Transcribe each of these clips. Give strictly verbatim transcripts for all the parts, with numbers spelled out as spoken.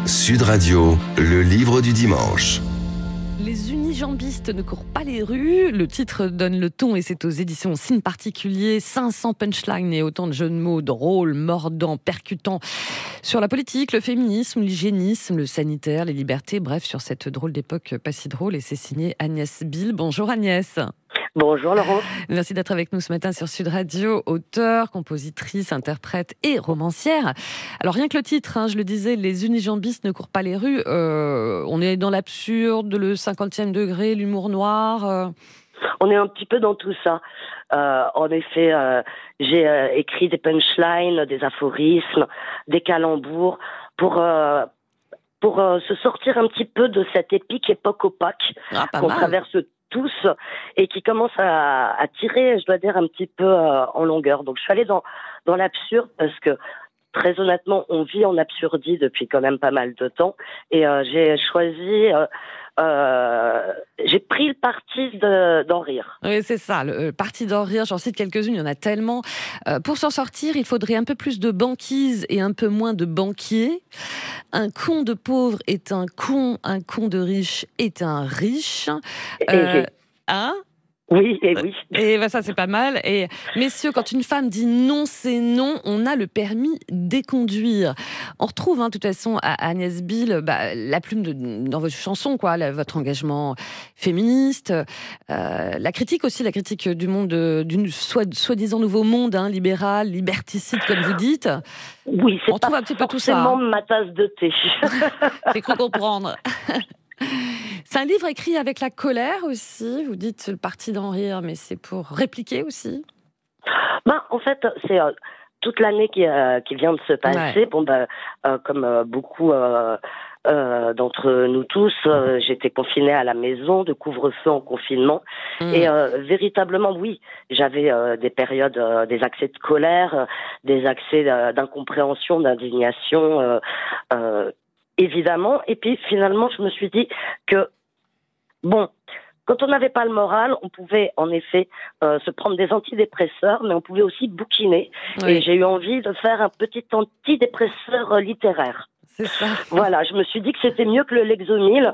Sud Radio, le livre du dimanche. Les unijambistes ne courent pas les rues. Le titre donne le ton et c'est aux éditions Signe Particulier. cinq cents punchlines et autant de jeux de mots drôles, mordants, percutants sur la politique, le féminisme, l'hygiénisme, le sanitaire, les libertés. Bref, sur cette drôle d'époque pas si drôle. Et c'est signé Agnès Bill. Bonjour Agnès. Bonjour Laurence. Merci d'être avec nous ce matin sur Sud Radio. Auteure, compositrice, interprète et romancière. Alors rien que le titre, hein, je le disais, les unijambistes ne courent pas les rues. Euh, on est dans l'absurde, le cinquantième degré, l'humour noir. Euh... On est un petit peu dans tout ça. Euh, en effet, euh, j'ai euh, écrit des punchlines, des aphorismes, des calembours pour... Euh, pour euh, se sortir un petit peu de cette épique époque opaque ah, qu'on mal. traverse tous et qui commence à, à tirer, je dois dire, un petit peu euh, en longueur. Donc je suis allée dans, dans l'absurde parce que très honnêtement, on vit en absurdie depuis quand même pas mal de temps et euh, j'ai choisi... Euh, Euh, j'ai pris le parti de, d'en rire. Oui, c'est ça, le, le parti d'en rire. J'en cite quelques-unes, il y en a tellement. Euh, pour s'en sortir, il faudrait un peu plus de banquise et un peu moins de banquiers. Un con de pauvre est un con, un con de riche est un riche. Euh, hein Oui, et oui. Et ben ça, c'est pas mal. Et messieurs, quand une femme dit non, c'est non, on a le permis d'éconduire. On retrouve, hein, de toute façon, à Agnès Bill, bah, la plume de, dans votre chanson, quoi, la, votre engagement féministe, euh, la critique aussi, la critique du monde, d'une soi, soi-disant nouveau monde, hein, libéral, liberticide, comme vous dites. Oui, c'est on pas retrouve un petit peu tout ça. forcément ma tasse de thé. J'ai cru comprendre. C'est un livre écrit avec la colère aussi. Vous dites le parti d'en rire, mais c'est pour répliquer aussi. Ben, en fait, c'est euh, toute l'année qui, euh, qui vient de se passer. Ouais. Bon, ben, euh, comme euh, beaucoup euh, euh, d'entre nous tous, euh, j'étais confinée à la maison, de couvre-feu en confinement. Mmh. Et euh, véritablement, oui, j'avais euh, des périodes, euh, des accès de colère, euh, des accès euh, d'incompréhension, d'indignation, euh, euh, évidemment. Et puis, finalement, je me suis dit que bon, quand on n'avait pas le moral, on pouvait en effet euh, se prendre des antidépresseurs, mais on pouvait aussi bouquiner. Oui. Et j'ai eu envie de faire un petit antidépresseur littéraire. C'est ça. Voilà, je me suis dit que c'était mieux que le Lexomil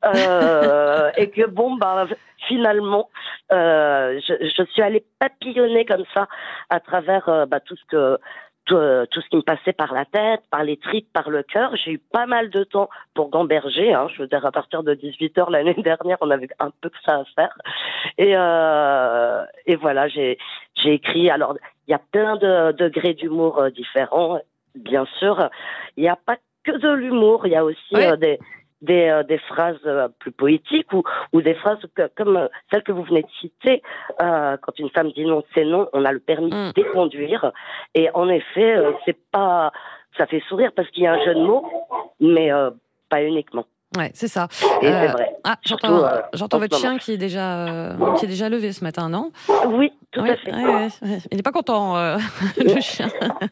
euh, et que bon, bah finalement, euh, je, je suis allée papillonner comme ça à travers euh, bah, tout ce que Tout, euh, tout ce qui me passait par la tête, par les tripes, par le cœur. J'ai eu pas mal de temps pour gamberger. Hein. Je veux dire, à partir de dix-huit heures l'année dernière, on avait un peu que ça à faire. Et, euh, et voilà, j'ai, j'ai écrit. Alors, il y a plein de degrés d'humour euh, différents, bien sûr. Il n'y a pas que de l'humour. Il y a aussi ouais. euh, des... Des, euh, des phrases euh, plus poétiques ou, ou des phrases que, comme euh, celle que vous venez de citer, euh, quand une femme dit non, c'est non, on a le permis mmh. d'éconduire. Et en effet, euh, c'est pas, ça fait sourire parce qu'il y a un jeu de mots, mais euh, pas uniquement. Ouais, c'est ça. Et euh, c'est vrai. Ah, j'entends, Surtout, euh, j'entends votre chien qui est déjà, euh, qui est déjà levé ce matin, non ? Oui, tout oui, à fait. Ouais, ouais, ouais. Il n'est pas content, euh, le chien.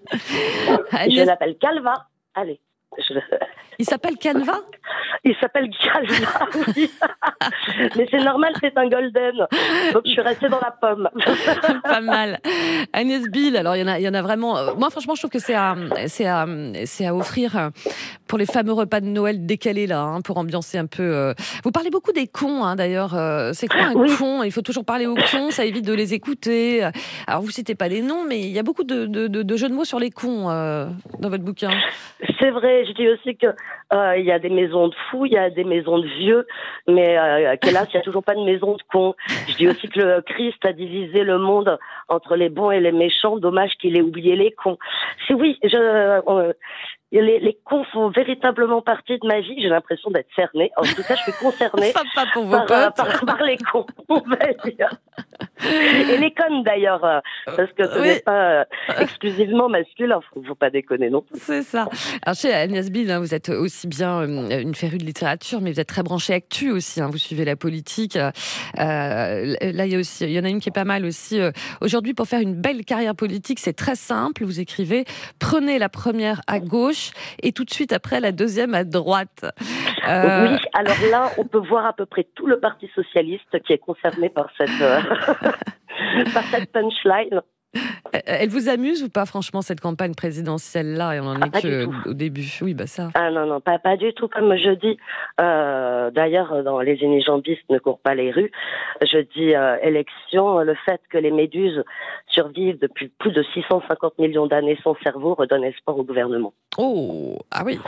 Je l'appelle Calva. Allez. Je... Il s'appelle Canva ? Il s'appelle Calva, oui. Mais c'est normal, c'est un golden. Donc je suis restée dans la pomme. Pas mal. Agnès Bill, alors il y en a, il y en a vraiment. Moi, franchement, je trouve que c'est à, c'est à, c'est à offrir pour les fameux repas de Noël décalés là, hein, pour ambiancer un peu. Vous parlez beaucoup des cons, hein, d'ailleurs. C'est quoi un oui. con ? Il faut toujours parler aux cons, ça évite de les écouter. Alors vous citez pas les noms, mais il y a beaucoup de, de, de, de jeux de mots sur les cons euh, dans votre bouquin. C'est vrai. Je dis aussi que euh, il y a des maisons de fous, il y a des maisons de vieux, mais euh, hélas, il n'y a toujours pas de maison de cons. Je dis aussi que le Christ a divisé le monde entre les bons et les méchants. Dommage qu'il ait oublié les cons. C'est oui, je, euh, les, les cons font véritablement partie de ma vie. J'ai l'impression d'être cernée. En tout cas, je suis concernée Sympa pour vos par, potes. par, par les cons, on va dire. Et les connes d'ailleurs, parce que ce oui. n'est pas exclusivement masculin, faut, faut pas déconner non plus. C'est ça. Alors chez Agnès Bill, hein, vous êtes aussi bien une férue de littérature, mais vous êtes très branchée actu aussi. Hein, vous suivez la politique. Euh, là, il y a aussi, il y en a une qui est pas mal aussi. Euh, aujourd'hui, pour faire une belle carrière politique, c'est très simple. Vous écrivez prenez la première à gauche et tout de suite après la deuxième à droite. Euh... Oui, alors là, on peut voir à peu près tout le Parti socialiste qui est concerné par cette, euh, par cette punchline. Elle vous amuse ou pas, franchement, cette campagne présidentielle-là? Et on en Ah, est pas du que tout. au début. Oui, bah ça. Ah non, non, pas, pas du tout, comme je dis. Euh, d'ailleurs, dans Les unijambistes ne courent pas les rues, je dis euh, élection, le fait que les méduses survivent depuis plus de six cent cinquante millions d'années sans cerveau redonne espoir au gouvernement. Oh, ah oui,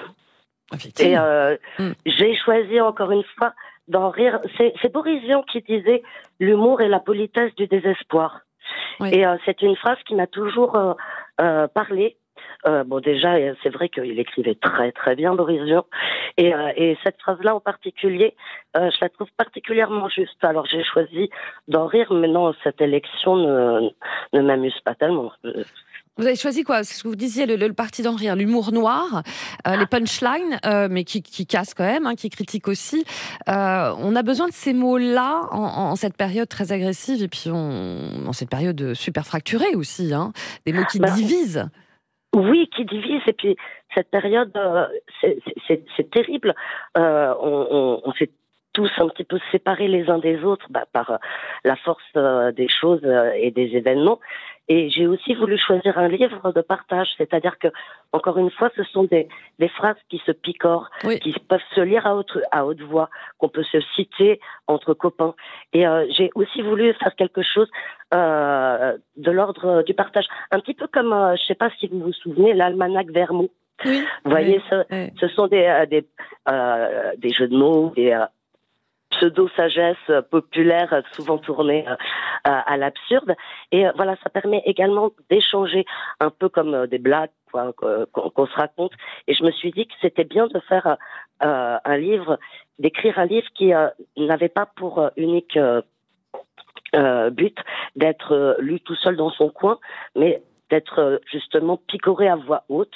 Et effectivement. euh, Mm. j'ai choisi encore une fois d'en rire. C'est, c'est Boris Vian qui disait « L'humour est la politesse du désespoir ». Oui. Et euh, c'est une phrase qui m'a toujours euh, euh, parlé. Euh, bon, déjà, c'est vrai qu'il écrivait très très bien, Boris Vian. Et, euh, et cette phrase-là en particulier, euh, je la trouve particulièrement juste. Alors j'ai choisi d'en rire, mais non, cette élection ne, ne m'amuse pas tellement. Euh, Vous avez choisi quoi? C'est ce que vous disiez, le, le parti d'en rire, l'humour noir, euh, les punchlines, euh, mais qui, qui cassent quand même, hein, qui critiquent aussi. Euh, on a besoin de ces mots-là en, en cette période très agressive et puis on, en cette période super fracturée aussi, hein, des mots qui ben, divisent. Oui, qui divise. Et puis cette période, euh, c'est, c'est, c'est terrible. Euh, on, on, on s'est tous un petit peu séparés les uns des autres bah, par euh, la force euh, des choses euh, et des événements. Et j'ai aussi voulu choisir un livre de partage, c'est-à-dire que, encore une fois, ce sont des, des phrases qui se picorent, Oui. qui peuvent se lire à haute, à haute voix, qu'on peut se citer entre copains. Et euh, j'ai aussi voulu faire quelque chose euh, de l'ordre du partage, un petit peu comme, euh, je sais pas si vous vous souvenez, l'almanach Vermont. Oui. Vous voyez, Oui. ce, Oui. ce sont des, euh, des, euh, des jeux de mots, des euh, pseudo-sagesse populaire, souvent tournée euh, à l'absurde. Et euh, voilà, ça permet également d'échanger un peu comme euh, des blagues quoi, qu'on, qu'on se raconte. Et je me suis dit que c'était bien de faire euh, un livre, d'écrire un livre qui euh, n'avait pas pour euh, unique euh, euh, but d'être euh, lu tout seul dans son coin, mais d'être euh, justement picoré à voix haute.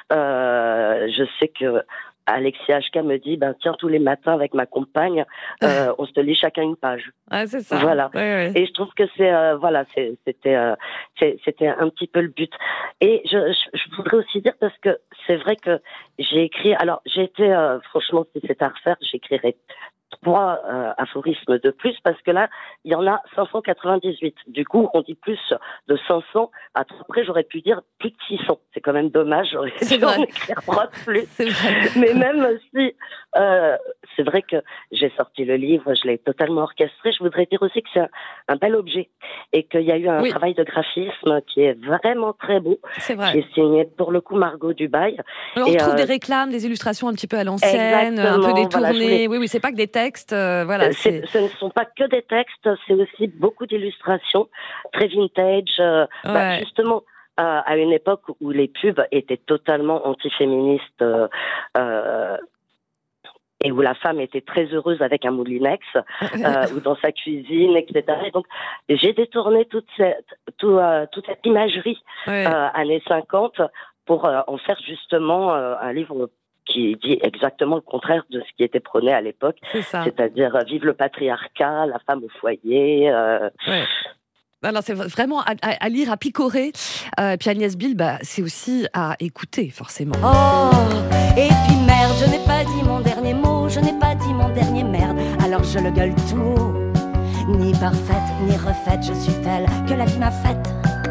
Euh, je sais que Alexia H K me dit, ben tiens, tous les matins avec ma compagne, euh, on se lit chacun une page. Ah, c'est ça. Voilà. Oui, oui. Et je trouve que c'est euh, voilà, c'est, c'était euh, c'est, c'était un petit peu le but. Et je, je, je voudrais aussi dire parce que c'est vrai que j'ai écrit. Alors j'ai été euh, franchement, si c'était à refaire, j'écrirais trois euh, aphorismes de plus parce que là, il y en a cinq cent quatre-vingt-dix-huit. Du coup, on dit plus de cinq cents. Après, j'aurais pu dire plus de six cents. C'est quand même dommage. J'aurais C'est dû vrai. en écrire trois de plus. C'est vrai. Mais même si, euh, c'est vrai que j'ai sorti le livre, je l'ai totalement orchestré. Je voudrais dire aussi que c'est un, un bel objet et qu'il y a eu un Oui. travail de graphisme qui est vraiment très beau, C'est qui vrai. est signé pour le coup Margot Dubail. On Et, retrouve euh, des réclames, des illustrations un petit peu à l'ancienne, un peu exactement. détournées. Voilà, je voulais Oui, oui, c'est pas que des textes. euh, voilà, C'est, c'est. ce ne sont pas que des textes, c'est aussi beaucoup d'illustrations, très vintage. Euh, bah, Ouais. justement, euh, à une époque où les pubs étaient totalement antiféministes euh, euh, et où la femme était très heureuse avec un moulinex euh, ou dans sa cuisine, et cetera. Et donc, j'ai détourné toute cette, tout, euh, toute cette imagerie Ouais. euh, années cinquante pour euh, en faire justement euh, un livre qui dit exactement le contraire de ce qui était prôné à l'époque, C'est ça. c'est-à-dire euh, vive le patriarcat, la femme au foyer. Euh... Ouais. Alors c'est vraiment à, à, à lire, à picorer. Euh, puis Agnès Bill, bah, c'est aussi à écouter, forcément. Oh, et puis merde, je n'ai pas dit mon dernier mot, je n'ai pas dit mon dernier merde, alors je le gueule tout haut. Ni parfaite, ni refaite, je suis telle que la vie m'a faite.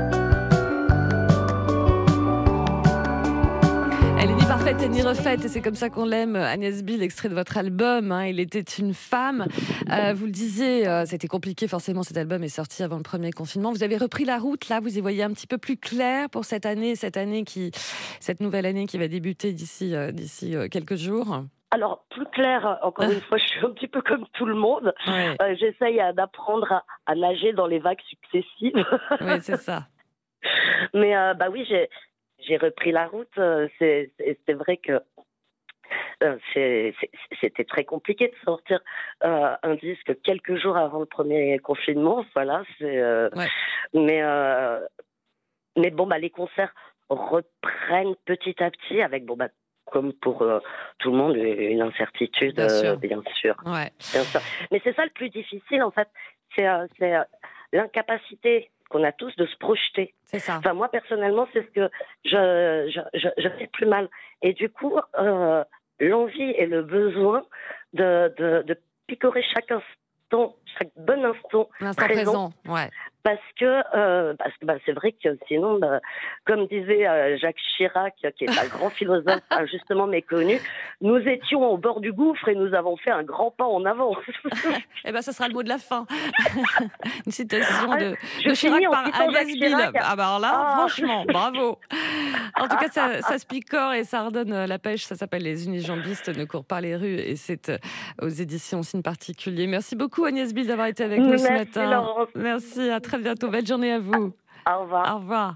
Elle est ni parfaite et ni refaite, et c'est comme ça qu'on l'aime. Agnès Bill, extrait de votre album, hein, Il était une femme. Euh, vous le disiez, euh, c'était compliqué, forcément, cet album est sorti avant le premier confinement. Vous avez repris la route, là, vous y voyez un petit peu plus clair pour cette année, cette année qui, cette nouvelle année qui va débuter d'ici, euh, d'ici euh, quelques jours. Alors, plus clair, encore une fois, je suis un petit peu comme tout le monde. Ouais. Euh, j'essaye euh, d'apprendre à, à nager dans les vagues successives. Oui, c'est ça. Mais euh, bah oui, j'ai, j'ai repris la route. Euh, c'est, c'est, c'est vrai que euh, c'est, c'est, c'était très compliqué de sortir euh, un disque quelques jours avant le premier confinement. Voilà, c'est. Euh, Ouais. Mais euh, mais bon, bah les concerts reprennent petit à petit avec bon bah comme pour euh, tout le monde une incertitude, Bien sûr. euh, bien sûr. Ouais. Bien sûr. Mais c'est ça le plus difficile, en fait. C'est, euh, c'est euh, l'incapacité qu'on a tous de se projeter. C'est ça. Enfin, moi, personnellement, c'est ce que je, je, je, je fais plus mal. Et du coup, euh, l'envie et le besoin de, de, de picorer chaque instant, chaque bon instant L'instant présent, présent, ouais. parce que euh, parce que bah, c'est vrai que sinon, bah, comme disait euh, Jacques Chirac, qui est un grand philosophe injustement méconnu, nous étions au bord du gouffre et nous avons fait un grand pas en avant. Eh ben, ça sera le mot de la fin. Une citation de, Je de Chirac finis en par citant Agnès Jacques Bill. Chirac. Ah bah alors là, Ah. franchement, bravo. En tout cas, ça, ça se picore et ça redonne la pêche. Ça s'appelle Les Unijambistes ne courent pas les rues et c'est euh, aux éditions Signe Particulier. Merci beaucoup Agnès Bill d'avoir été avec nous Merci, ce matin. Laurence. Merci, à très bientôt. Belle journée à vous. Au revoir. Au revoir.